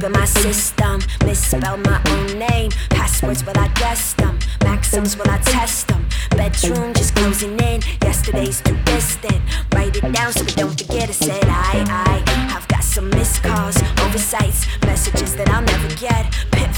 up in my system. Misspell my own name. Passwords, well I guessed them. Maxims, well I test them. Bedroom just closing in. Yesterday's too distant. Write it down so we don't forget. I said I've got some missed calls, oversights, messages that I'll never get.